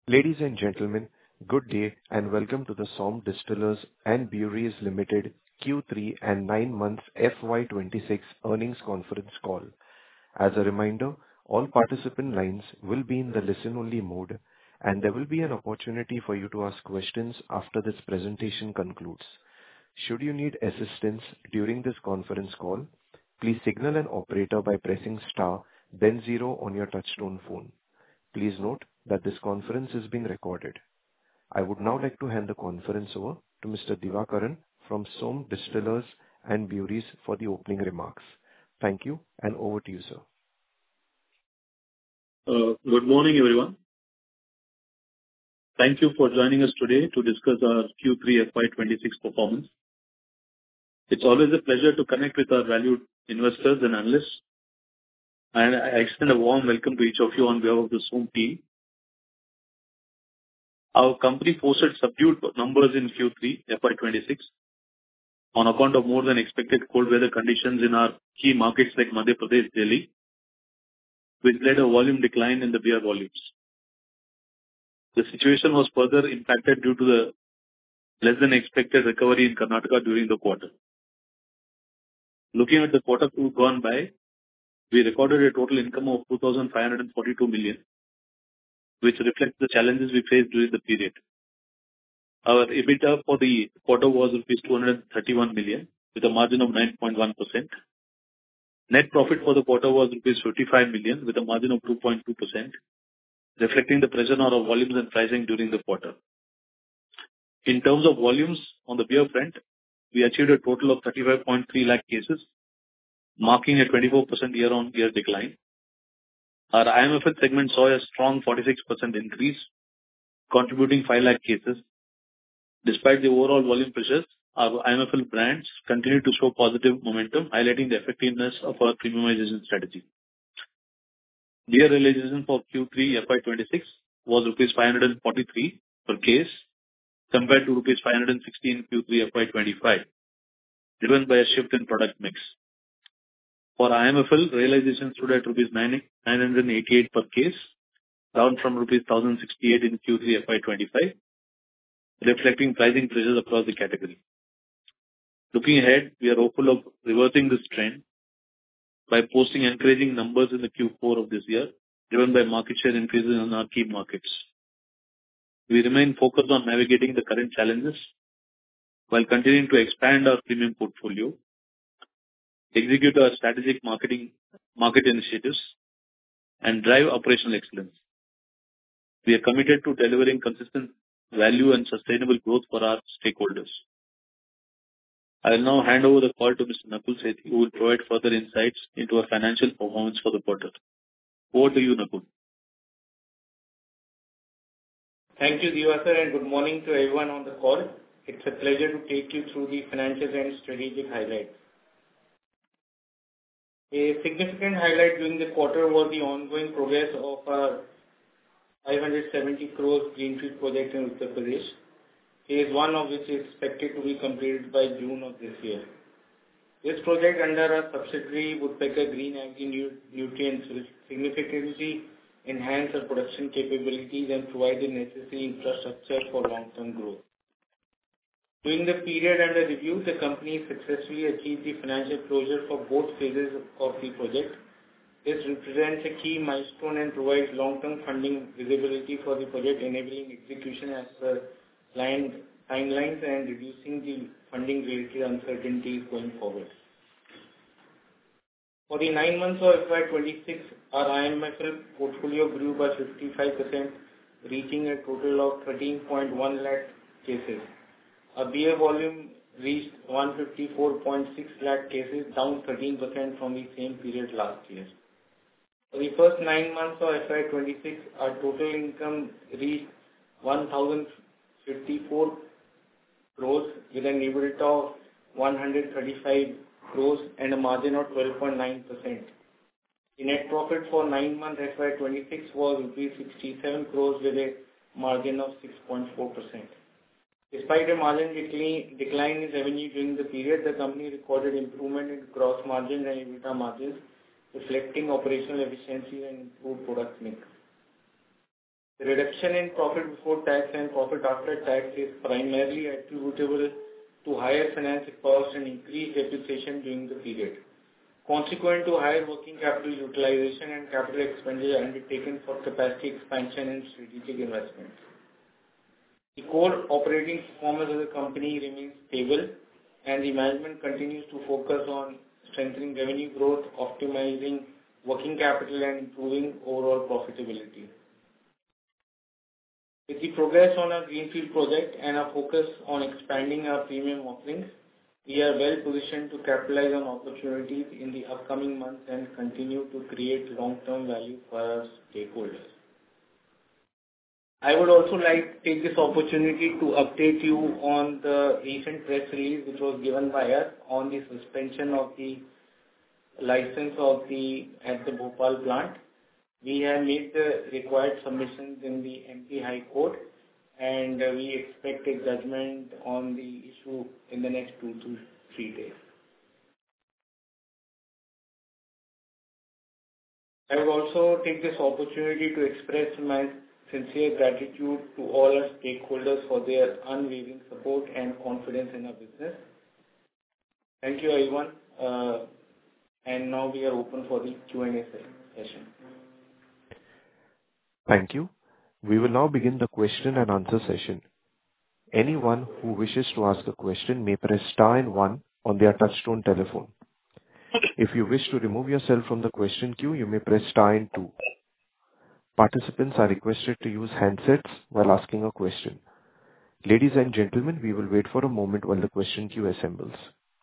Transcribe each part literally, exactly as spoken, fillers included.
Ladies and gentlemen, good day and welcome to the SOM Distillers and Breweries Limited Q three and nine months F Y twenty-six earnings conference call. As a reminder, all participant lines will be in the listen-only mode, and there will be an opportunity for you to ask questions after this presentation concludes. Should you need assistance during this conference call, please signal an operator by pressing star, then zero on your touch-tone phone. Please note that this conference is being recorded. I would now like to hand the conference over to Mister Divakaran from SOM Distillers and Breweries for the opening remarks. Thank you, and over to you, sir. Uh, Good morning, everyone. Thank you for joining us today to discuss our Q three F Y twenty-six performance. It's always a pleasure to connect with our valued investors and analysts, and I extend a warm welcome to each of you on behalf of the SOM team. Our company posted subdued numbers in Q three F Y twenty-six on account of more than expected cold weather conditions in our key markets like Madhya Pradesh, Delhi, which led a volume decline in the beer volumes. The situation was further impacted due to the less than expected recovery in Karnataka during the quarter. Looking at the quarter two gone by, we recorded a total income of two thousand five hundred forty-two million, which reflects the challenges we faced during the period. Our EBITDA for the quarter was rupees two hundred thirty-one million, with a margin of nine point one percent. Net profit for the quarter was rupees fifty-five million, with a margin of two point two percent, reflecting the pressure on our volumes and pricing during the quarter. In terms of volumes on the beer front, we achieved a total of thirty-five point three lakh cases, marking a twenty-four percent year-on-year decline. Our I M F L segment saw a strong forty-six percent increase, contributing five lakh cases. Despite the overall volume pressures, our I M F L brands continue to show positive momentum, highlighting the effectiveness of our premiumization strategy. Beer realization for Q three F Y twenty-six was rupees five hundred forty-three per case, compared to rupees five hundred sixteen in Q three F Y twenty-five, driven by a shift in product mix. For I M F L, realization stood at rupees nine hundred eighty-eight per case, down from rupees one thousand sixty-eight in Q three F Y twenty-five, reflecting pricing pressures across the category. Looking ahead, we are hopeful of reversing this trend by posting encouraging numbers in the Q four of this year, driven by market share increases in our key markets. We remain focused on navigating the current challenges while continuing to expand our premium portfolio, execute our strategic marketing market initiatives, and drive operational excellence. We are committed to delivering consistent value and sustainable growth for our stakeholders. I will now hand over the call to Mister Nakul Sethi, who will provide further insights into our financial performance for the quarter. Over to you, Nakul. Thank you, Divakar, and good morning to everyone on the call. It's a pleasure to take you through the financial and strategic highlights. A significant highlight during the quarter was the ongoing progress of our five hundred seventy crores greenfield project in Uttar Pradesh, phase one of which is expected to be completed by June of this year. This project under our subsidiary Woodpecker Green Agri Nutrients will significantly enhance our production capabilities and provide the necessary infrastructure for long-term growth. During the period under review, the company successfully achieved the financial closure for both phases of the project. This represents a key milestone and provides long-term funding visibility for the project, enabling execution as per planned timelines and reducing the funding-related uncertainties going forward. For the nine months of F Y twenty-six, our I M F L portfolio grew by fifty-five percent, reaching a total of thirteen point one lakh cases. Our beer volume reached one hundred fifty-four point six lakh cases, down thirteen percent from the same period last year. For the first nine months of F Y twenty-six, our total income reached one thousand fifty-four crores with an EBITDA of one hundred thirty-five crores and a margin of twelve point nine percent. The net profit for nine months F Y twenty-six was rupees sixty-seven crores with a margin of six point four percent. Despite a margin decline in revenue during the period, the company recorded improvement in gross margins and EBITDA margins, reflecting operational efficiency and improved product mix. The reduction in profit before tax and profit after tax is primarily attributable to higher finance costs and increased depreciation during the period, consequent to higher working capital utilization and capital expenditure undertaken for capacity expansion and strategic investments. The core operating performance of the company remains stable, and the management continues to focus on strengthening revenue growth, optimizing working capital, and improving overall profitability. With the progress on our greenfield project and our focus on expanding our premium offerings, we are well positioned to capitalize on opportunities in the upcoming months and continue to create long-term value for our stakeholders. I would also like to take this opportunity to update you on the recent press release which was given by us on the suspension of the license of the at the Bhopal plant. We have made the required submissions in the M P High Court, and uh, we expect a judgment on the issue in the next two to three days. I would also take this opportunity to express my sincere gratitude to all our stakeholders for their unwavering support and confidence in our business. Thank you, everyone. Uh, and now we are open for the Q and A session. Thank you. We will now begin the question and answer session. Anyone who wishes to ask a question may press star and one on their touchtone telephone. If you wish to remove yourself from the question queue, you may press star and two. Participants are requested to use handsets while asking a question. Ladies and gentlemen, we will wait for a moment while the question queue assembles.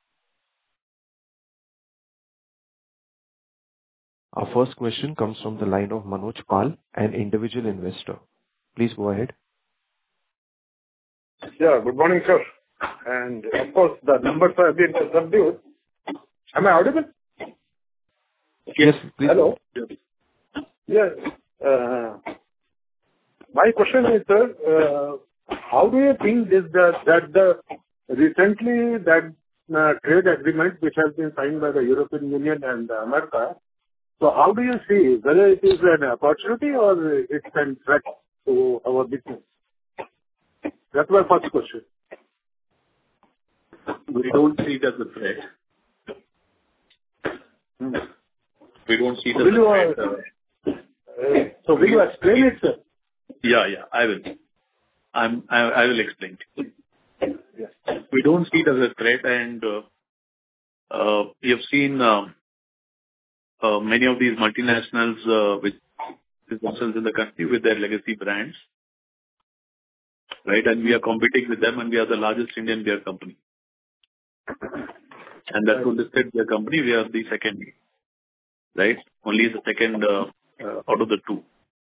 Our first question comes from the line of Manoj Pal, an individual investor. Please go ahead. Yeah, good morning, sir. And of course, the numbers have been subdued. Am I audible? Yes, please. Hello. Yes. Uh, my question is, sir, uh, how do you think this that, that the recently that uh, trade agreement which has been signed by the European Union and uh, America? So how do you see whether it is an opportunity or it's a threat to our business? That's my first question. We don't see it as a threat. Hmm. We don't see it So as will you, a threat. uh, uh, so will you explain it, sir? Yeah, yeah, I will. I'm, I, I will explain. Yes. We don't see it as a threat, and uh, uh, we have seen um, uh, many of these multinationals uh, which is themselves in the country with their legacy brands, right? And we are competing with them, and we are the largest Indian beer company. And that's who listed beer company. We are the second, right? Only the second uh, uh, out of the two.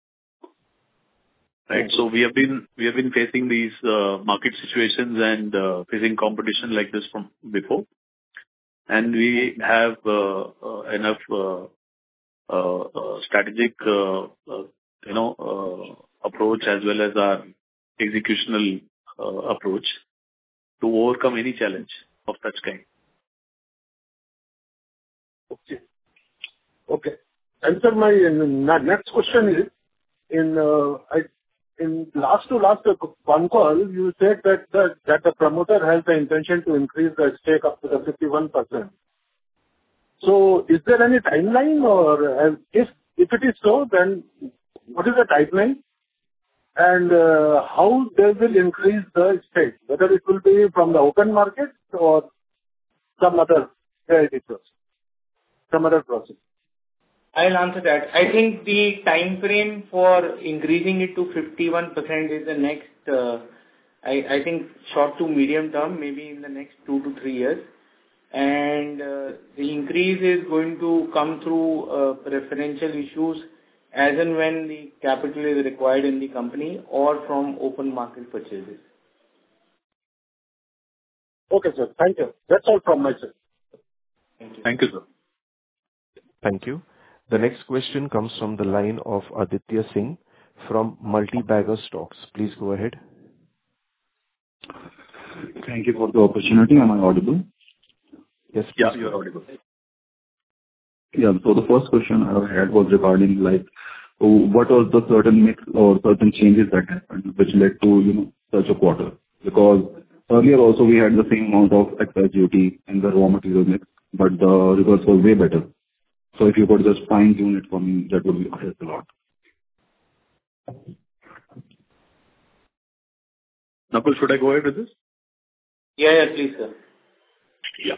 Right. So we have been we have been facing these uh, market situations and uh, facing competition like this from before, and we have uh, uh, enough uh, uh, uh, strategic uh, uh, you know uh, approach as well as our executional uh, approach to overcome any challenge of such kind. Okay. Okay. And sir, my uh, next question is, in uh, I, in last to last uh, phone call, you said that the, that the promoter has the intention to increase the stake up to the fifty-one percent. So is there any timeline, or uh, if if it is so, then what is the timeline? And uh, how they will increase the stake, whether it will be from the open market or some other process, some other process. I'll answer that. I think the time frame for increasing it to fifty-one percent is the next, uh, I, I think, short to medium term, maybe in the next two to three years. And uh, the increase is going to come through uh, preferential issues as and when the capital is required in the company or from open market purchases. Okay, sir. Thank you. That's all from my side. Thank you. Thank you, sir. Thank you. The next question comes from the line of Aditya Singh from Multi-Bagger Stocks. Please go ahead. Thank you for the opportunity. Am I audible? Yes, Yeah, please. you're audible. Yeah. So the first question I had was regarding, like, So what was the certain mix or certain changes that happened which led to, you know, such a quarter? Because earlier also we had the same amount of excise duty in the raw material mix, but the reverse was way better. So if you could just fine-tune it for me, that would be help a lot. Nakul, should I go ahead with this? Yeah, yeah, please, sir. Yeah.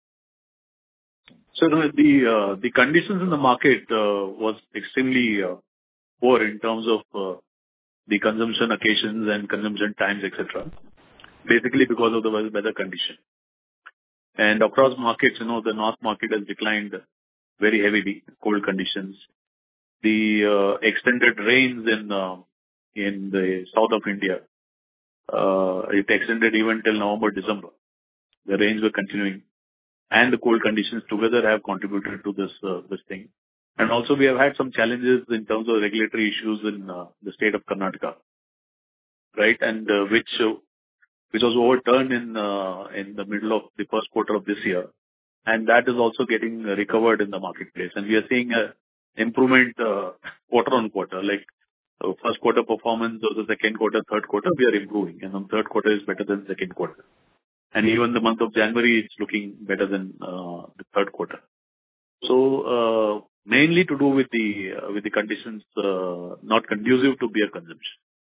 So the the uh, the conditions in the market uh, was extremely uh, poor in terms of uh, the consumption occasions and consumption times, et cetera. Basically because of the weather weather condition. And across markets, you know, the north market has declined very heavily, cold conditions. The uh, extended rains in uh, in the south of India, uh, it extended even till November, December. The rains were continuing, and the cold conditions together have contributed to this uh, this thing. And also, we have had some challenges in terms of regulatory issues in uh, the state of Karnataka, right? And uh, which uh, which was overturned in uh, in the middle of the first quarter of this year, and that is also getting recovered in the marketplace. And we are seeing a improvement uh, quarter on quarter, like uh, first quarter performance or the second quarter, third quarter, we are improving, and on third quarter is better than second quarter. And even the month of January, it's looking better than uh, the third quarter. So, uh, mainly to do with the uh, with the conditions uh, not conducive to beer consumption.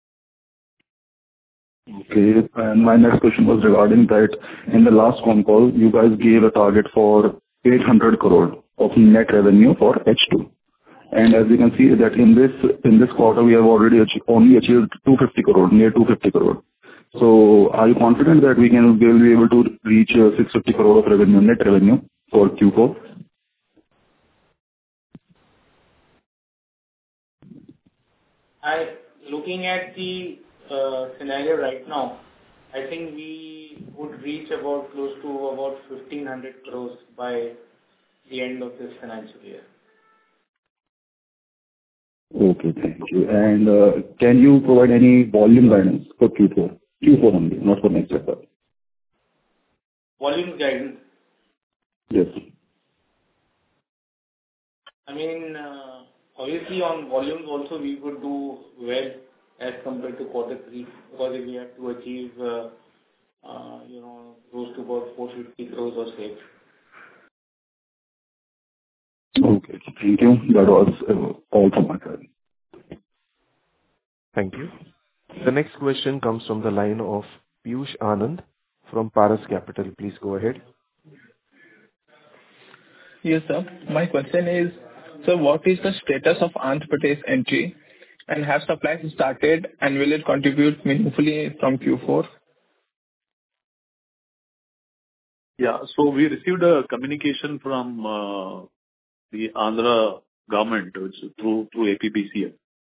Okay. And my next question was regarding that in the last phone call, you guys gave a target for eight hundred crore of net revenue for H two. And as you can see that in this in this quarter, we have already achieved, only achieved two hundred fifty crore, near two hundred fifty crore. So are you confident that we can will be able to reach uh, six hundred fifty crore of revenue, net revenue for Q four? I, looking at the uh, scenario right now, I think we would reach about close to about fifteen hundred crores by the end of this financial year. Okay, thank you. And uh, can you provide any volume guidance for Q four? Q four only, not for next year. Volume guidance. Yes. I mean, uh, obviously on volumes also we would do well as compared to quarter three, because if we have to achieve, uh, uh, you know, close to about four hundred fifty crores of sales. Okay, thank you. That was uh, all from my side. Thank you. The next question comes from the line of Piyush Anand from Paras Capital. Please go ahead. Yes, sir. My question is, so what is the status of Andhra Pradesh entry, and have supplies started, and will it contribute meaningfully from Q four? Yeah. So we received a communication from uh, the Andhra government, which is through through A P B C L,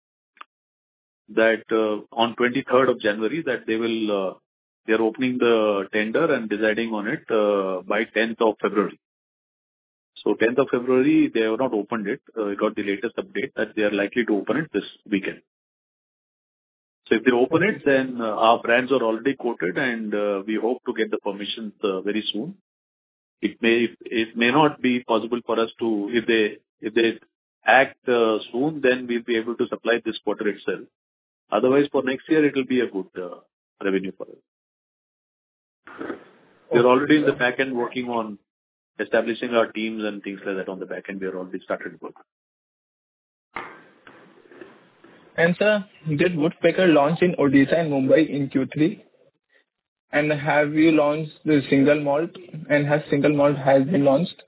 that uh, on twenty-third of January, that they will uh, they are opening the tender and deciding on it uh, by tenth of February. So tenth of February, they have not opened it. Uh, we got the latest update that they are likely to open it this weekend. So if they open it, then uh, our brands are already quoted, and uh, we hope to get the permissions uh, very soon. It may it may not be possible for us to, if they if they act uh, soon, then we'll be able to supply this quarter itself. Otherwise, for next year, it will be a good uh, revenue for us. We're already in the back end working on establishing our teams and things like that on the back end. We are already started work. And sir, did Woodpecker launch in Odisha and Mumbai in Q three? And have you launched the single malt? And has single malt has been launched?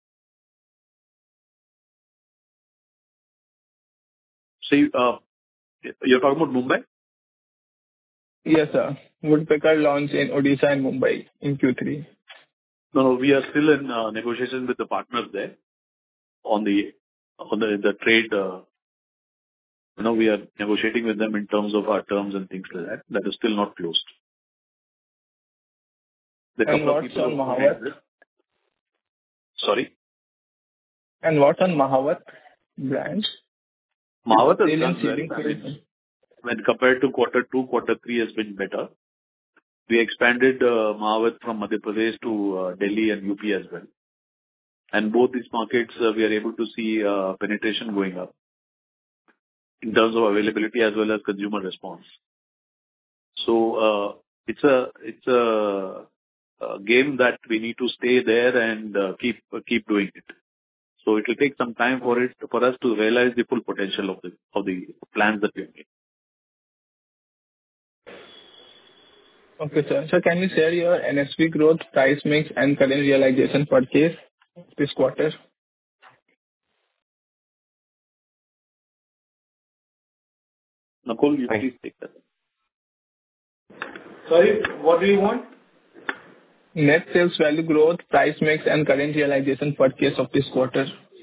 See, uh, you're talking about Mumbai? Yes, sir. Woodpecker launched in Odisha and Mumbai in Q three. No, no, we are still in uh, negotiation with the partners there on the on the the trade. Uh, you know, we are negotiating with them in terms of our terms and things like that. That is still not closed. The And couple of what's people on who Mahawat? connected- Sorry, And what's on Mahawat brand? Mahawat has Sale done and sealing well. I field. mean, when compared to quarter two, quarter three has been better. We expanded uh, Mahawat from Madhya Pradesh to uh, Delhi and U P as well. And both these markets, uh, we are able to see uh, penetration going up. in terms of availability as well as consumer response. So uh, it's a it's a, a game that we need to stay there and uh, keep uh, keep doing it. So it will take some time for it for us to realize the full potential of the of the plans that we have made. Okay, sir. So can you share your N S P growth, price mix, and current realization per case this quarter? Nakul, you Thank- please take that. Sorry, what do you want? Net sales value growth, price mix, and current realization per case of this quarter.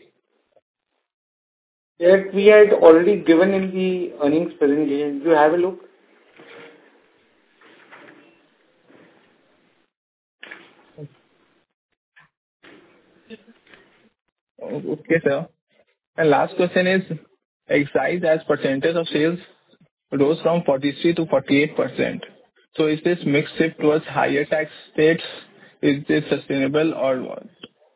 That we had already given in the earnings presentation. Do you have a look? Oh, okay, sir. And last question is, excise as percentage of sales rose from forty-three to forty-eight percent. So is this mix shift towards higher tax states? Is this sustainable or what?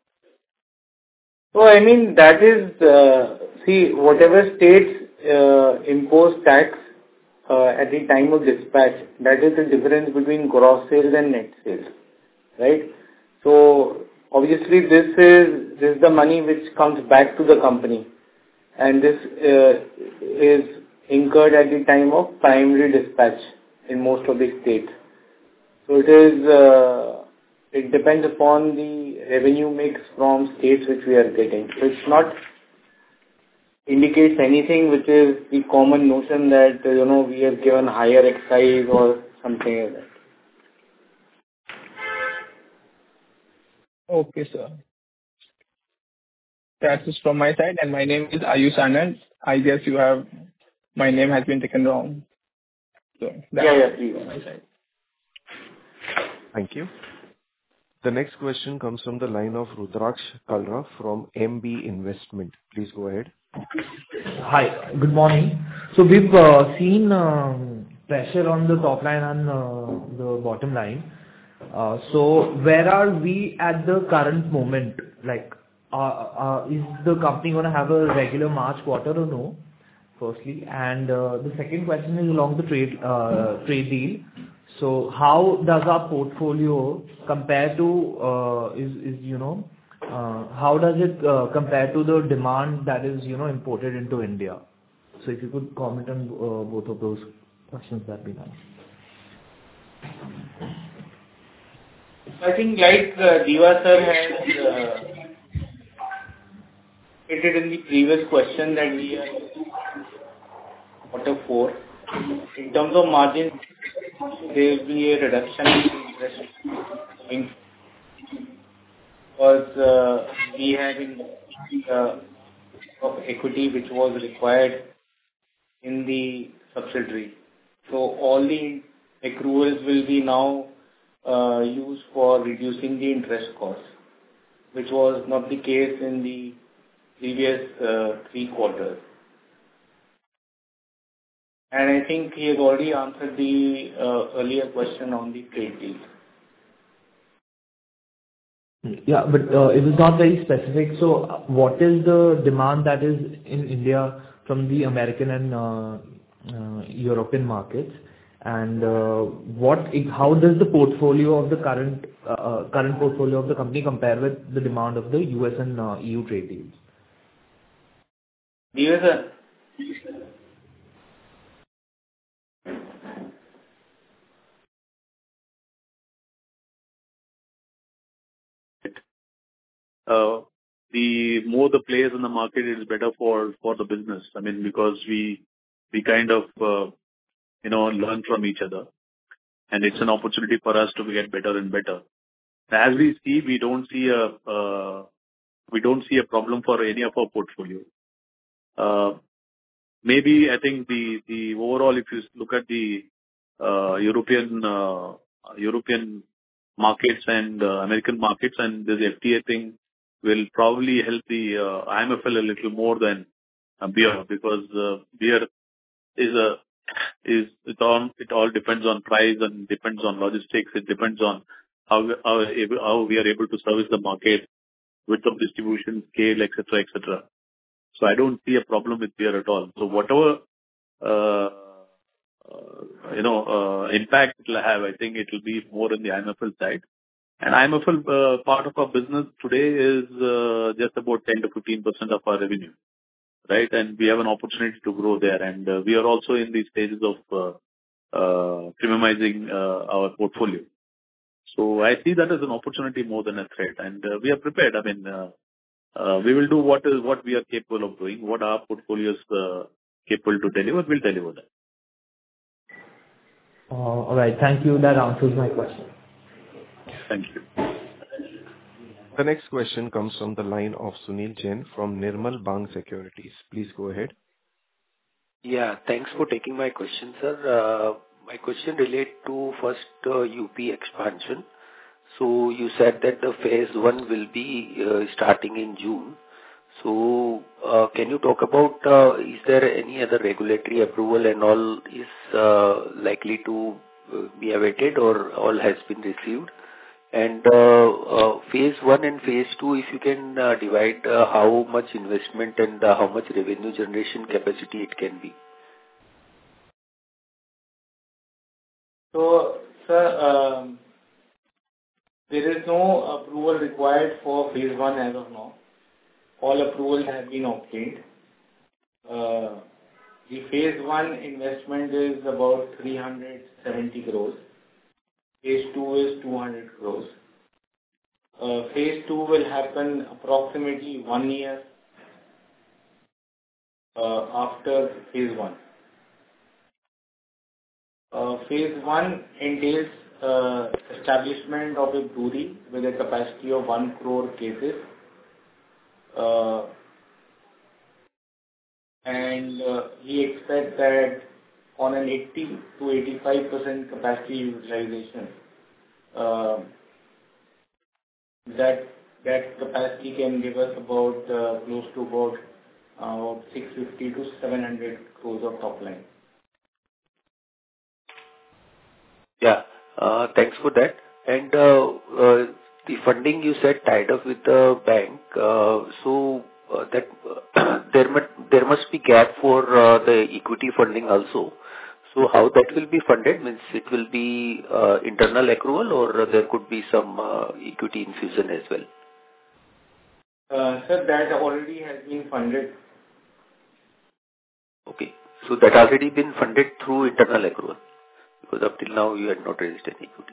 So, I mean, that is, uh, see, whatever states uh, impose tax uh, at the time of dispatch, that is the difference between gross sales and net sales, right? So, obviously, this is this is the money which comes back to the company, and this uh, is incurred at the time of primary dispatch in most of the states. So, it is uh, it depends upon the revenue mix from states which we are getting. So, it's not indicates anything which is the common notion that uh, you know we have given higher excise or something like that. Okay, sir. That's it from my side, and my name is Ayush Anand. I guess you have, my name has been taken wrong. So that's Yeah, yeah, it please. from my side. Thank you. The next question comes from the line of Rudraksh Kalra from M B Investment. Please go ahead. Hi, good morning. So we've uh, seen um, pressure on the top line and uh, the bottom line. Uh, So where are we at the current moment? Like, uh, uh, is the company gonna have a regular March quarter or no? Firstly, and uh, the second question is along the trade uh, trade deal. So how does our portfolio compare to, uh, is is you know, uh, how does it uh, compare to the demand that is, you know, imported into India? So if you could comment on uh, both of those questions, that'd be nice. I think like uh, Diva sir has uh, stated in the previous question that we are quarter four. In terms of margin, there will be a reduction in interest in because uh, we have in uh, of equity which was required in the subsidiary. So all the accruals will be now uh, used for reducing the interest costs, which was not the case in the previous uh, three quarters. And I think he has already answered the uh, earlier question on the trade deal. Yeah, but uh, it was not very specific. So uh, what is the demand that is in India from the American and uh, uh, European markets? And uh, what? how does the portfolio of the current uh, uh, current portfolio of the company compare with the demand of the U S and uh, E U trade deals? Diva sir. Uh, the more the players in the market, it is better for for the business. I mean, because we we kind of uh, you know learn from each other, and it's an opportunity for us to get better and better. As we see, we don't see a uh, we don't see a problem for any of our portfolio. Uh, maybe I think the the overall, if you look at the uh, European uh, European markets and uh, American markets, and this F T A thing will probably help the uh, I M F L a little more than uh, beer, because uh, beer is a is it all it all depends on price and depends on logistics. It depends on how we- how able, how we are able to service the market, width of distribution, scale, et cetera, et cetera. So I don't see a problem with beer at all. So whatever uh, uh, you know, uh, impact it will have, I think it will be more in the I M F L side. And I M F L uh, part of our business today is uh, just about ten to fifteen percent of our revenue, right? And we have an opportunity to grow there. And uh, we are also in the stages of uh, uh, premiumizing uh, our portfolio. So I see that as an opportunity more than a threat. And uh, we are prepared. I mean, uh, uh, we will do what is what we are capable of doing, what our portfolio is uh, capable to deliver, we'll deliver that. Uh, all right. Thank you. That answers my question. Thank you. The next question comes from the line of Sunil Jain from Nirmal Bang Securities. Please go ahead. Yeah, thanks for taking my question, sir. Uh, my question relates to first uh, U P expansion. So you said that the phase one will be uh, starting in June. So uh, can you talk about uh, is there any other regulatory approval and all is uh, likely to uh, be awaited or all has been received? And uh, uh, phase one and phase two, if you can uh, divide uh, how much investment and uh, how much revenue generation capacity it can be. So, sir, um, there is no approval required for phase one as of now. All approvals have been obtained. Uh, the phase one investment is about three hundred seventy crores. Phase two is two hundred crores. Uh, phase two will happen approximately one year uh, after phase one. Uh, phase one entails uh, establishment of a brewery with a capacity of one crore cases. Uh, and uh, we expect that on an eighty to eighty-five percent capacity utilization, uh, that that capacity can give us about uh, close to about uh, six fifty to seven hundred crores of top line. Yeah, uh, thanks for that. And uh, uh, the funding you said tied up with the bank, uh, so uh, that uh, there must there must be gap for uh, the equity funding also. So how that will be funded? Means it will be uh, internal accrual or there could be some uh, equity infusion as well? Uh, sir, that already has been funded. Okay, so that already been funded through internal accrual because up till now you had not raised any equity.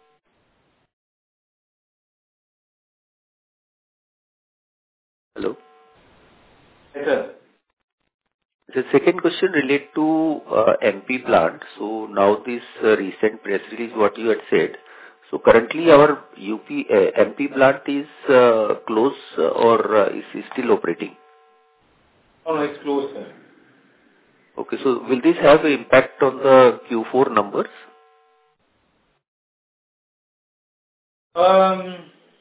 Hello? Yes, sir. The second question relate to uh, M P plant. So now this uh, recent press release, what you had said. So currently our U P uh, M P plant is uh, closed uh, or uh, is is still operating? Oh, no, it's closed, sir. Okay, so will this have an impact on the Q four numbers? Um,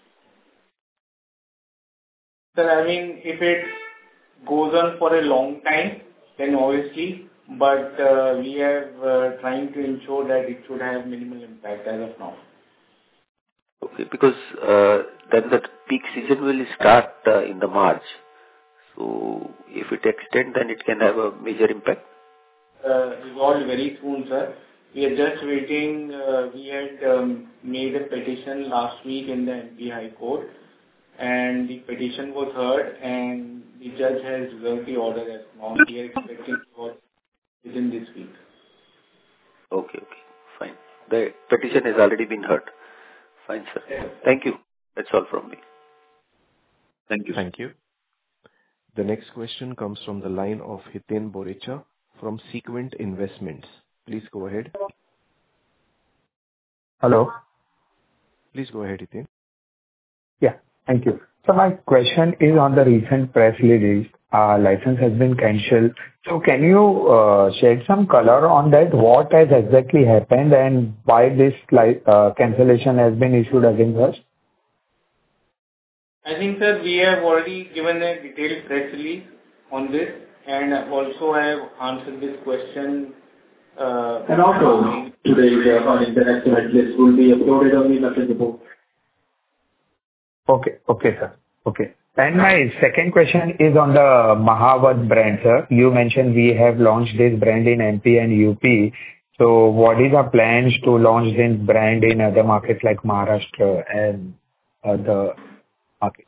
sir, I mean, if it goes on for a long time, then obviously, but uh, we are uh, trying to ensure that it should have minimal impact as of now. Okay, because uh, then the peak season will start uh, in the March. So if it extend, then it can have a major impact. Uh, resolved very soon, sir. We are just waiting. Uh, we had um, made a petition last week in the M P High Court, and the petition was heard, and the judge has reserved the order as now. We are expecting for within this week. Okay, okay, fine. The petition has already been heard. Fine, sir. Yes. Thank you. That's all from me. Thank you. Thank you. The next question comes from the line of Hiten Borecha from Sequent Investments. Please go ahead. Hello. Please go ahead, Hiten. Yeah, thank you. So my question is on the recent press release. Uh, license has been cancelled. So can you uh, shed some color on that? What has exactly happened and why this li- uh, cancellation has been issued against us? I think, sir, we have already given a detailed press release on this, and also I have answered this question. Uh, and also, today's uh, on internet list will be uploaded on the message report. Okay, okay, sir. Okay. And my second question is on the Mahawat brand, sir. You mentioned we have launched this brand in M P and U P. So what is our plans to launch this brand in other markets like Maharashtra and other markets?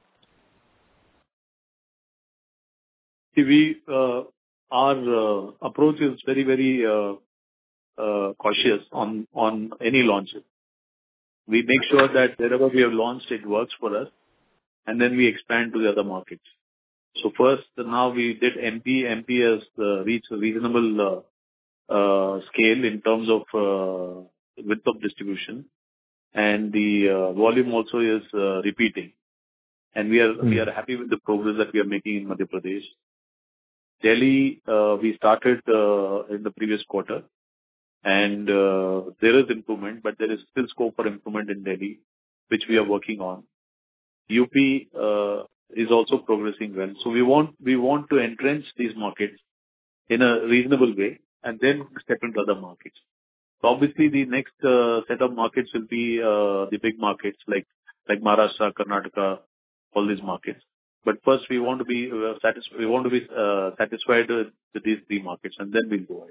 See, we, uh, our uh, approach is very, very uh, uh, cautious on on any launches. We make sure that wherever we have launched, it works for us, and then we expand to the other markets. So first, now we did M P. M P has uh, reached a reasonable uh, uh, scale in terms of uh, width of distribution, and the uh, volume also is uh, repeating. And we are Mm. we are happy with the progress that we are making in Madhya Pradesh. Delhi, uh, we started uh, in the previous quarter, and uh, there is improvement, but there is still scope for improvement in Delhi, which we are working on. U P uh, is also progressing well. So we want we want to entrench these markets in a reasonable way and then step into other markets. So obviously, the next uh, set of markets will be uh, the big markets like like Maharashtra, Karnataka, all these markets. But first, we want to be uh, satisfied. We want to be uh, satisfied with, with these three markets, and then we'll go ahead.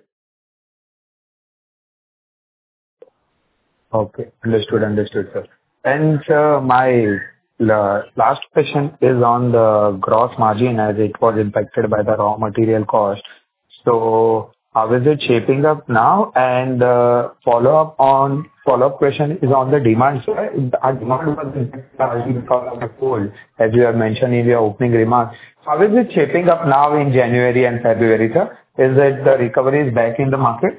Okay. Understood. Understood, sir. And sir, my la- last question is on the gross margin as it was impacted by the raw material cost. So how is it shaping up now? And uh, follow-up on follow-up question is on the demand side. Our demand was impacted largely because of the cold, as you have mentioned in your opening remarks. How is it shaping up now in January and February, sir? Is it the recovery is back in the market?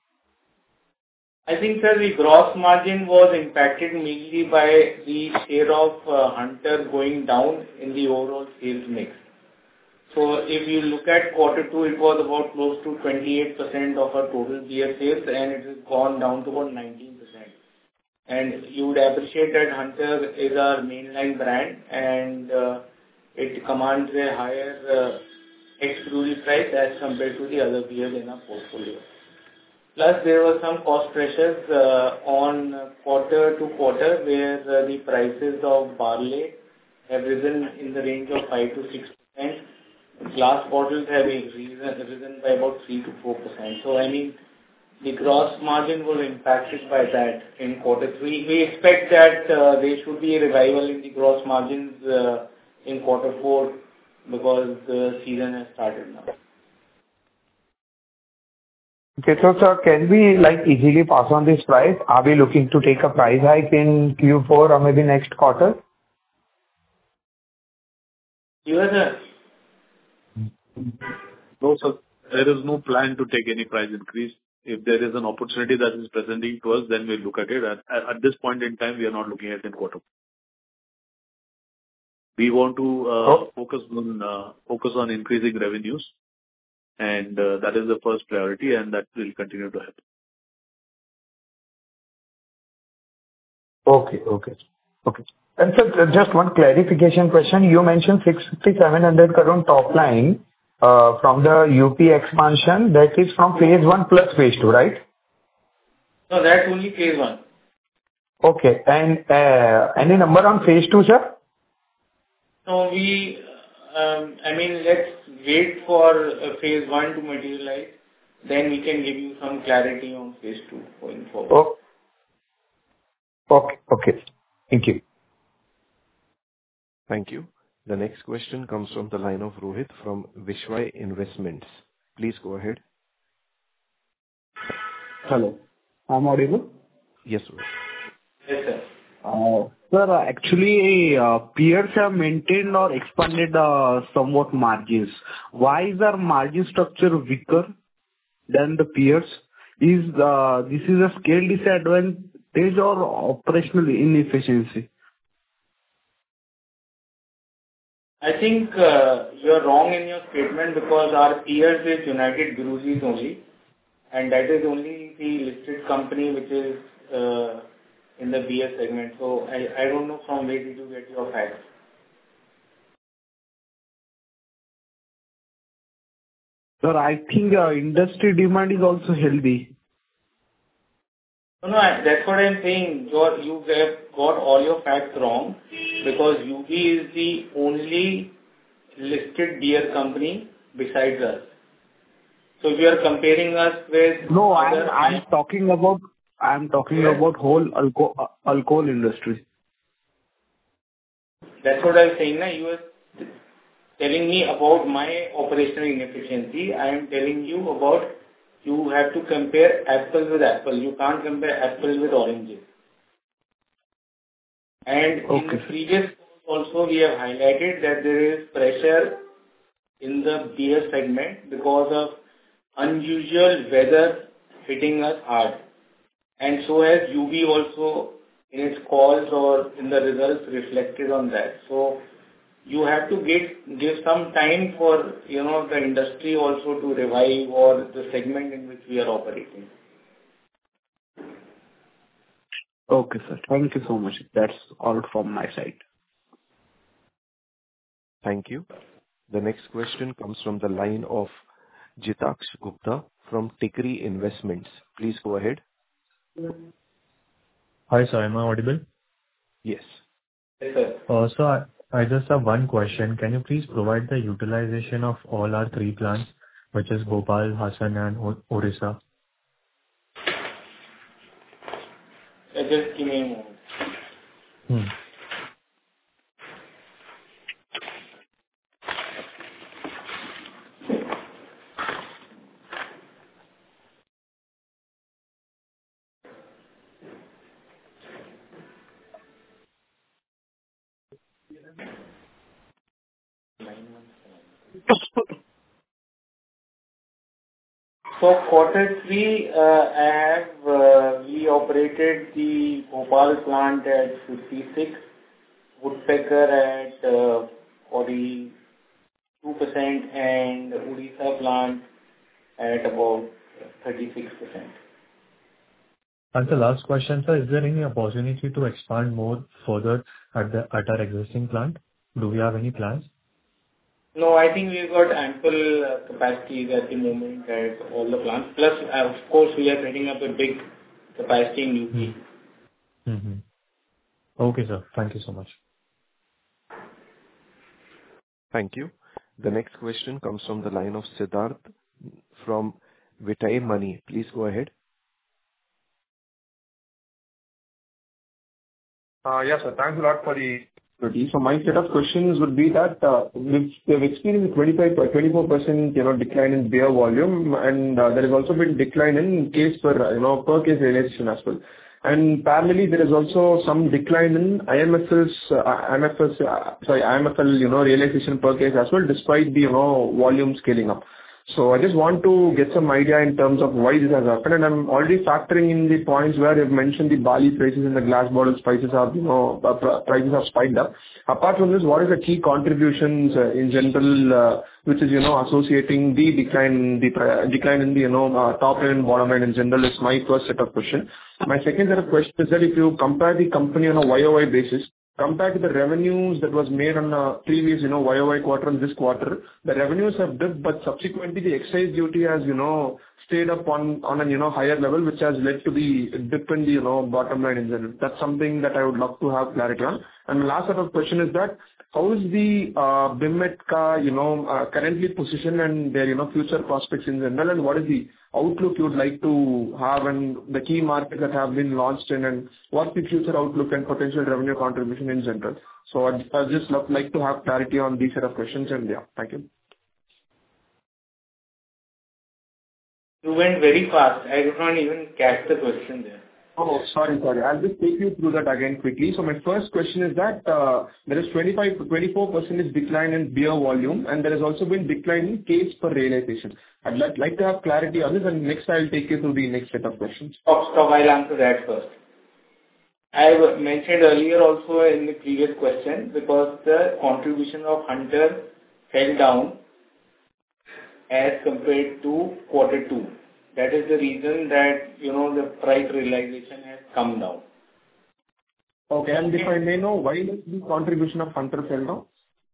I think, sir, the gross margin was impacted mainly by the share of uh, Hunter going down in the overall sales mix. So if you look at quarter two, it was about close to twenty-eight percent of our total beer sales, and it has gone down to about nineteen percent. And you would appreciate that Hunter is our mainline brand, and uh, it commands a higher uh, ex-brewery price as compared to the other beers in our portfolio. Plus, there were some cost pressures uh, on quarter to quarter, where uh, the prices of barley have risen in the range of five to six percent. Glass bottles have risen, risen by about three to four percent. So, I mean, the gross margin was impacted by that in quarter three. We expect that uh, there should be a revival in the gross margins uh, in quarter four because the season has started now. Okay, so sir, can we like easily pass on this price? Are we looking to take a price hike in Q four or maybe next quarter? Yes, sir. No, sir. There is no plan to take any price increase. If there is an opportunity that is presenting to us, then we'll look at it. At, at this point in time, we are not looking at it in quarter. We want to uh, Oh. focus on uh, focus on increasing revenues, and uh, that is the first priority, and that will continue to happen. Okay, okay, okay. And sir, just one clarification question. You mentioned six fifty, seven hundred crore top line uh, from the U P expansion. That is from phase one plus phase two, right? No, that's only phase one. Okay. And uh, any number on phase two, sir? No, we, um, I mean, let's wait for uh, phase one to materialize. Then we can give you some clarity on phase two going forward. Oh. Okay, okay. Thank you. Thank you. The next question comes from the line of Rohit from Vishway Investments. Please go ahead. Hello. I'm audible? Yes, Rohit. Yes, sir. Uh, Sir, uh, actually, uh, peers have maintained or expanded uh, somewhat margins. Why is our margin structure weaker than the peers? Is uh, this is a scale disadvantage or operational inefficiency? I think uh, you're wrong in your statement because our peers is United Breweries only, and that is only the listed company which is uh, in the beer segment. So I, I don't know from where did you get your facts. Sir, I think uh, industry demand is also healthy. No, no, I- that's what I'm saying. You're, you have got all your facts wrong because U P is the only listed beer company besides us. So if you are comparing us with No, I'm other, I'm talking about I'm talking Yes. about whole alco- uh, alcohol industry. that's what I'm saying. Na, you are telling me about my operational inefficiency. I am telling you about you have to compare apples with apple. You can't compare apples with oranges. And in Okay, the sir. previous calls also we have highlighted that there is pressure in the beer segment because of unusual weather hitting us hard. And so has U B also in its calls or in the results reflected on that. So you have to give give some time for, you know, the industry also to revive or the segment in which we are operating. Okay, sir. Thank you so much. That's all from my side. Thank you. The next question comes from the line of Jitaksh Gupta from Tikri Investments. Please go ahead. Hi, sir. Am I audible? Yes. Yes, sir. Uh, So I I just have one question. Can you please provide the utilization of all our three plants, which is Bhopal, Hassan, and O- Odisha? Uh, Just give me a moment. Hmm. So quarter three, uh, I have, uh, we operated the Bhopal plant at fifty-six, Woodpecker at uh, forty-two percent, and Odisha plant at about thirty-six percent. And the last question, sir, is there any opportunity to expand more further at the at our existing plant? Do we have any plans? No, I think we've got ample uh, capacities at the moment at all the plants. Plus, uh, of course, we are setting up a big capacity in U P. Mm-hmm. Okay, sir. Thank you so much. Thank you. The next question comes from the line of Siddharth from Vitae Money. Please go ahead. Uh, Yes, sir. Thanks a lot for the opportunity. So my set of questions would be that uh, we've we've experienced twenty-five, twenty-four percent, you know, decline in beer volume, and uh, there has also been decline in case per, you know, per case realization as well. And parallelly, there is also some decline in I M F L's, uh, I M F L's, uh, sorry, I M F L, you know, realization per case as well, despite the, you know, volume scaling up. So I just want to get some idea in terms of why this has happened, and I'm already factoring in the points where you've mentioned the barley prices and the glass bottle prices have, you know, uh, pr- prices have spiked up. Apart from this, what is the key contributions uh, in general, uh, which is, you know, associating the decline, the pri- decline in the, you know, uh, top line and bottom line in general is my first set of question. My second set of questions is that if you compare the company on a Y O Y basis, compared to the revenues that was made on a previous, you know, Y O Y quarter and this quarter, the revenues have dipped, but subsequently the excise duty has, you know, stayed up on, on a, you know, higher level, which has led to the dip in the, you know, bottom line in general. That's something that I would love to have clarity on. And the last set of question is that, how is the uh, Bimetka, you know, uh, currently positioned and their, you know, future prospects in general, and what is the outlook you would like to have and the key markets that have been launched in, and what's the future outlook and potential revenue contribution in general? So I'd, I'd just love, like to have clarity on these set of questions, and yeah, thank you. You went very fast. I did not even catch the question there. Oh, sorry, sorry. I'll just take you through that again quickly. So my first question is that uh, there is twenty-five to twenty-four percent decline in beer volume, and there has also been decline in case per realization. I'd like, like to have clarity on this, and next I'll take you through the next set of questions. Stop, stop. I'll answer that first. I mentioned earlier also in the previous question, because the contribution of Hunter fell down as compared to quarter two. That is the reason that, you know, the price realization has come down. Okay, and if I may know, why does the contribution of Hunter fell down?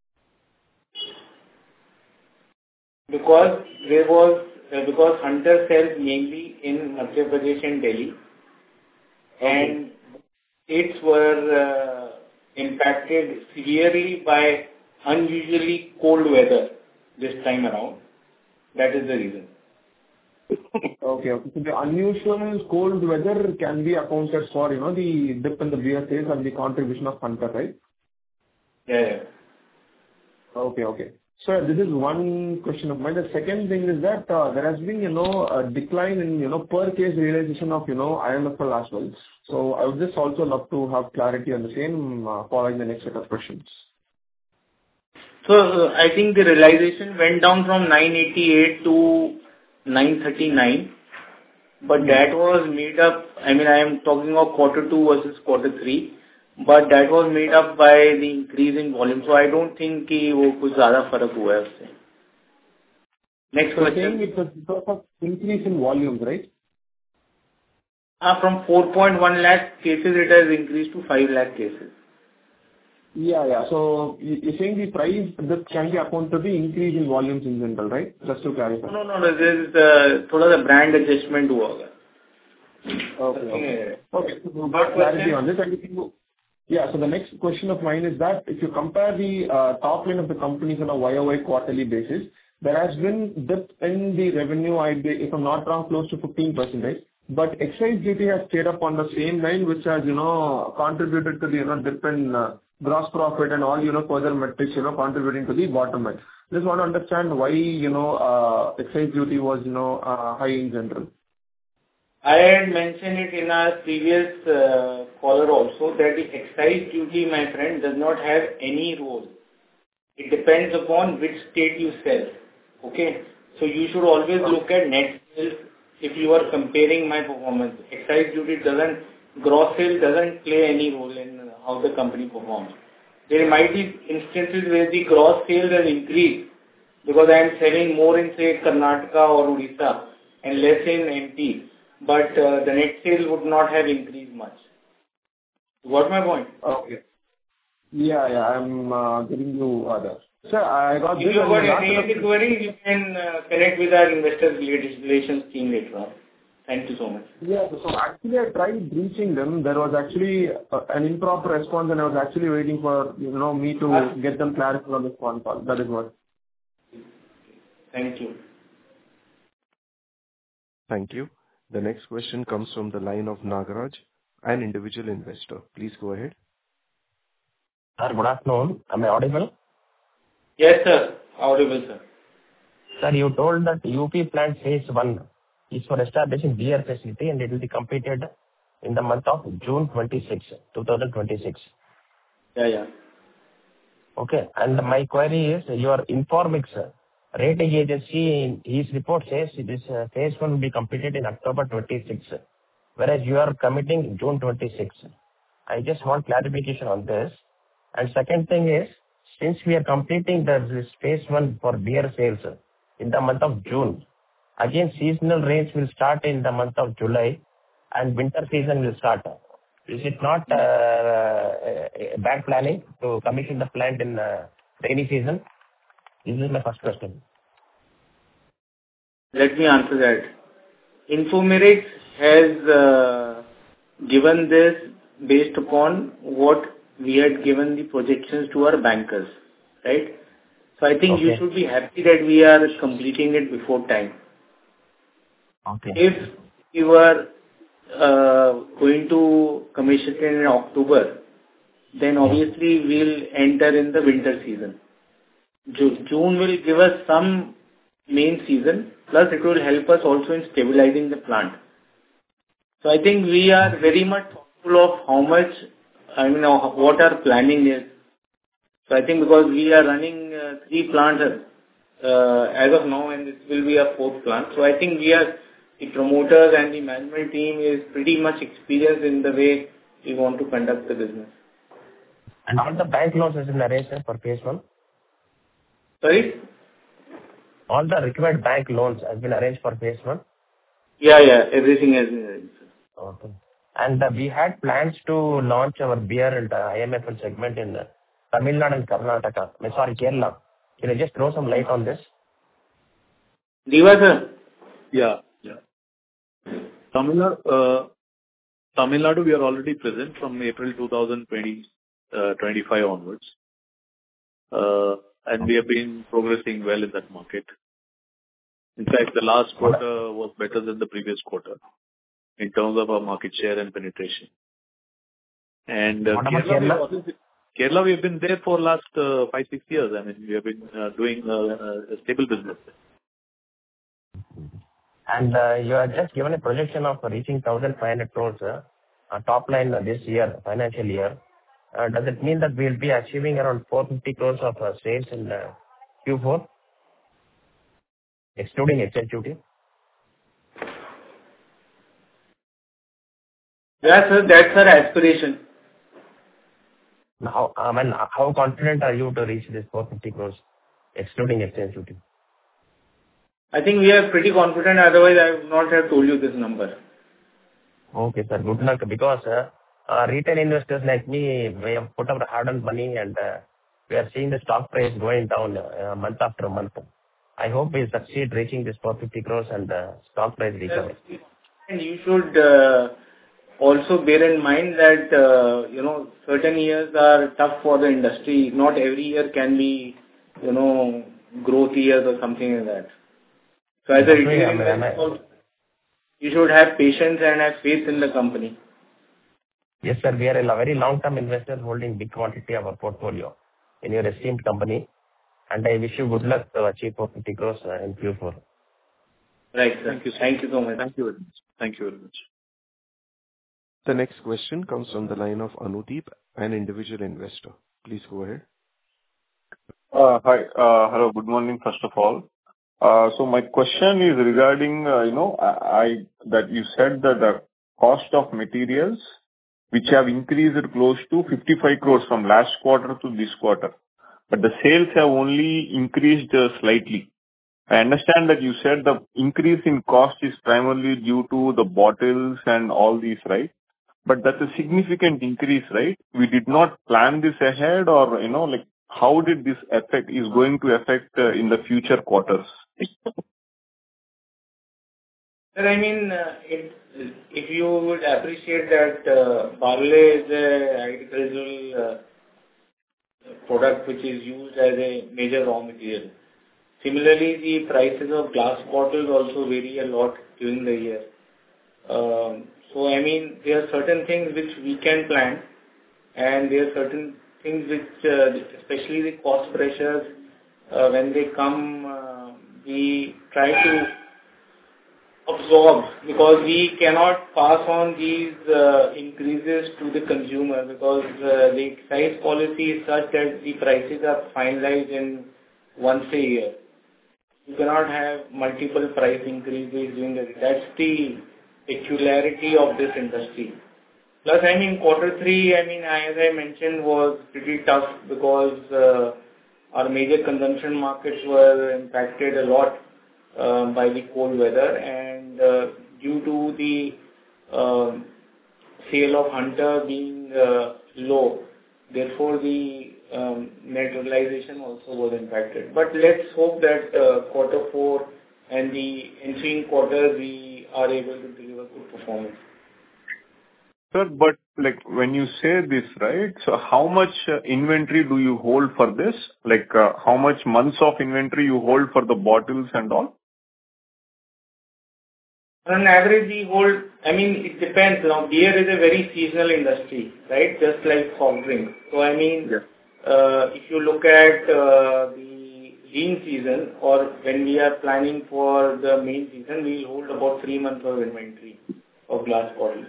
Because there was, uh, because Hunter sells mainly in Madhya Pradesh and Delhi, and states were uh, impacted severely by unusually cold weather this time around. That is the reason. Okay. Okay. So the unusual cold weather can be accounted for, you know, the dip in the beer sales and the contribution of Fanta, right? Yeah, yeah. Okay. Okay. So this is one question of mine. The second thing is that uh, there has been, you know, a decline in, you know, per case realization of, you know, I M F L as well. So I would just also love to have clarity on the same uh, following the next set of questions. So uh, I think the realization went down from nine eighty-eight to nine thirty-nine, but that was made up, I mean, I am talking of quarter two versus quarter three, but that was made up by the increase in volume. So I don't think कि वो कुछ ज़्यादा फर्क हुआ है उससे. Next So question. saying it's a because of increase in volumes, right? Uh, from four point one lakh cases, it has increased to five lakh cases. Yeah, yeah. So you- you're saying the price that can be accounted to the increase in volumes in general, right? Just to clarify. No, no, no. This is uh, थोड़ा सा brand adjustment हुआ होगा. Okay. Okay. Okay. So we've got clarity on this. And if you, yeah, so the next question of mine is that if you compare the uh, top line of the companies on a Y O Y quarterly basis, there has been dip in the revenue, I'd be, if I'm not wrong, close to fifteen percent, right? But excise duty has stayed up on the same line, which has, you know, contributed to the, you know, dip in uh, gross profit and all, you know, further metrics, you know, contributing to the bottom line. Just want to understand why, you know, uh, excise duty was, you know, uh, high in general. I had mentioned it in our previous uh, caller also that the excise duty, my friend, does not have any role. It depends upon which state you sell. Okay? So you should always look at net sales if you are comparing my performance. Excise duty doesn't, gross sale doesn't play any role in how the company performs. There might be instances where the gross sales has increased because I am selling more in, say, Karnataka or Odisha and less in M P. But uh, the net sales would not have increased much. Got my point? Okay. Yeah, yeah, I'm uh, getting you other. Sir, I got If this. you and got the last any set of- other query, you can uh, connect with our investor relations team later on. Thank you so much. Yeah, so actually I tried reaching them. There was actually uh, an improper response and I was actually waiting for, you know, me to Uh, get them clarified on this phone call. That is what. Thank you. Thank you. The next question comes from the line of Nagaraj, an individual investor. Please go ahead. Sir, good afternoon. Am I audible? Yes, sir. Audible, sir. Sir, you told that U P plant phase one is for establishing beer facility and it will be completed in the month of June twenty-sixth, twenty twenty-six. Yeah, yeah. Okay. And my query is, your Informix rating agency, in his report says this uh, phase one will be completed in October twenty-sixth, whereas you are committing June twenty-sixth. I just want clarification on this. And second thing is, since we are completing the this phase one for beer sales in the month of June, again seasonal rains will start in the month of July and winter season will start. Is it not uh, uh, bad planning to commission the plant in uh, rainy season? This is my first question. Let me answer that. Infomerix has uh, given this based upon what we had given the projections to our bankers, right? So I think Okay. you should be happy that we are completing it before time. Okay. If we were uh, going to commission it in October, then obviously we'll enter in the winter season. Ju- June will give us some main season, plus it will help us also in stabilizing the plant. So I think we are very much thoughtful of how much, I mean, uh, what our planning is. So I think because we are running uh, three plants uh, as of now, and this will be our fourth plant. So I think we are, the promoters and the management team is pretty much experienced in the way we want to conduct the business. And all the bank loans has been arranged sir, for phase one? Sorry? All the required bank loans has been arranged for phase one? Yeah, yeah, everything has been arranged. Okay. And uh, we had plans to launch our beer and uh, I M F L segment in uh, Tamil Nadu and Karnataka. I mean, sorry, Kerala. Can you just throw some light on this? Diva sir? Yeah, yeah. Tamil Nadu, uh, Tamil Nadu, we are already present from April twenty twenty-five onwards. Uh, and we have been progressing well in that market. In fact, the last quarter was better than the previous quarter in terms of our market share and penetration. And uh, What about Kerala, we Kerala? have also- Kerala, we have been there for last uh, five, six years. I mean, we have been uh, doing uh, a stable business. And uh, you have just given a projection of reaching one thousand five hundred crores uh, uh, top line uh, this year, financial year. Uh, Does it mean that we'll be achieving around four hundred fifty crores of uh, sales in uh, Q four, excluding H H U T? Yeah, sir, that's our aspiration. How, I mean, how confident are you to reach this four hundred fifty crores, excluding H H U T? I think we are pretty confident, otherwise I would not have told you this number. Okay, sir. Good luck, because uh, uh, retail investors like me, we have put up hard-earned money, and uh, we are seeing the stock price going down uh, month after month. I hope we succeed reaching this four hundred fifty crores and uh, stock price recovery. And you should uh, also bear in mind that, uh, you know, certain years are tough for the industry. Not every year can be, you know, growth years or something like that. So as a That's why retail I'm- I'm- investor, you should have patience and have faith in the company. Yes, sir. We are a very long-term investor holding big quantity of our portfolio in your esteemed company, and I wish you good luck to achieve four hundred fifty crores uh, in Q four. Right, sir. Thank you, sir. Thank you so much. Thank you very much. Thank you very much. The next question comes from the line of Anudeep, an individual investor. Please go ahead. Uh, Hi. Uh, Hello. Good morning, first of all. Uh, So my question is regarding, uh, you know, I I- that you said that the cost of materials, which have increased close to fifty-five crores from last quarter to this quarter, but the sales have only increased uh, slightly. I understand that you said the increase in cost is primarily due to the bottles and all these, right? But that's a significant increase, right? We did not plan this ahead, or, you know, like, how did this affect, is going to affect uh, in the future quarters? Sir, I mean, uh, it, if you would appreciate that uh, barley is a agricultural uh, product which is used as a major raw material. Similarly, the prices of glass bottles also vary a lot during the year. Um, so, I mean, there are certain things which we can plan, and there are certain things which, uh, especially the cost pressures, uh, when they come, uh, we try to absorb, because we cannot pass on these uh, increases to the consumer, because uh, the excise policy is such that the prices are finalized in once a year. You cannot have multiple price increases during the That's the peculiarity of this industry. Plus, I mean, quarter three, I mean, as I mentioned, was pretty tough because uh, our major consumption markets were impacted a lot uh, by the cold weather, and uh, due to the uh, sale of Hunter being uh, low, therefore the um, net realization also was impacted. But let's hope that uh, quarter four and the ensuing quarters we are able to deliver good performance. Sir, but like when you say this, right, so how much uh, inventory do you hold for this? Like, uh, how much months of inventory you hold for the bottles and all? On average, we hold, I mean, it depends. Now, beer is a very seasonal industry, right? Just like soft drinks. So, I mean, Yeah. uh, if you look at uh, the lean season, or when we are planning for the main season, we will hold about three months of inventory of glass bottles.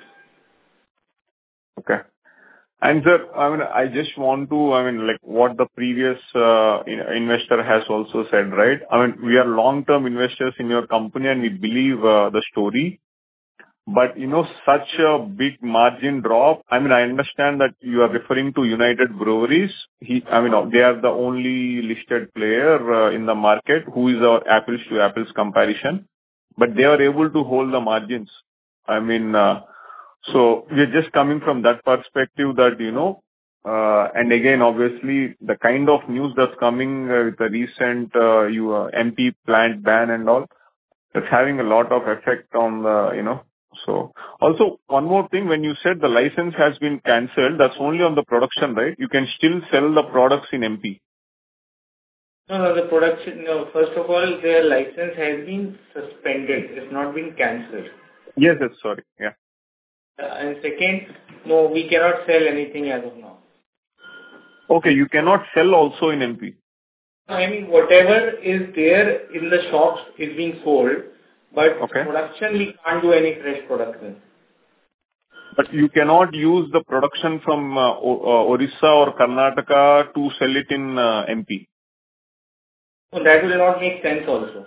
Okay. And sir, I mean, I just want to, I mean, like what the previous uh, in- investor has also said, right? I mean, we are long-term investors in your company and we believe uh, the story. But, you know, such a big margin drop, I mean, I understand that you are referring to United Breweries. He, I mean, they are the only listed player uh, in the market who is our apples to apples comparison. But they are able to hold the margins. I mean, uh, so we're just coming from that perspective that, you know, uh, and again, obviously, the kind of news that's coming uh, with the recent uh, you, uh, M P plant ban and all, that's having a lot of effect on the, you know, So also, one more thing, when you said the license has been canceled, that's only on the production, right? You can still sell the products in M P. No, no, the production, no. First of all, their license has been suspended. It's not been cancelled. Yes, yes, sorry. Yeah. Uh, and second, no, we cannot sell anything as of now. Okay, you cannot sell also in M P. I mean, whatever is there in the shops is being sold, but Okay. production, we can't do any fresh production. But you cannot use the production from uh, O- uh, Orissa or Karnataka to sell it in uh, M P. So that will not make sense also.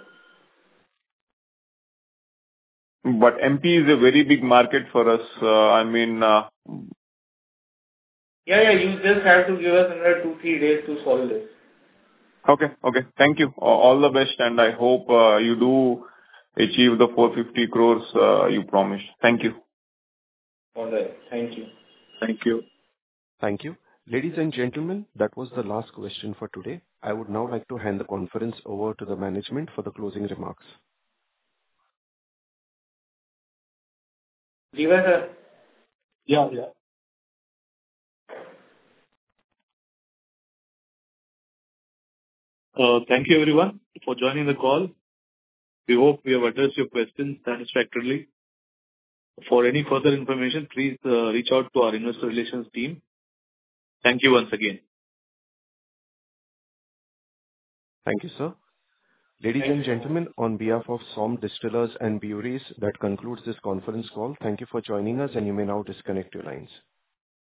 But M P is a very big market for us. Uh, I mean, uh, Yeah, yeah, you just have to give us another two, three days to solve this. okay, okay. Thank you. A- All the best, and I hope uh, you do achieve the four hundred fifty crores uh, you promised. Thank you. All right. Thank you. Thank you. Thank you. Ladies and gentlemen, that was the last question for today. I would now like to hand the conference over to the management for the closing remarks. Jiva sir. Yeah, yeah. Uh, Thank you everyone for joining the call. We hope we have addressed your questions satisfactorily. For any further information, please uh, reach out to our investor relations team. Thank you once again. Thank you, sir. Ladies and gentlemen, on behalf of Som Distillers and Breweries, that concludes this conference call. Thank you for joining us, and you may now disconnect your lines.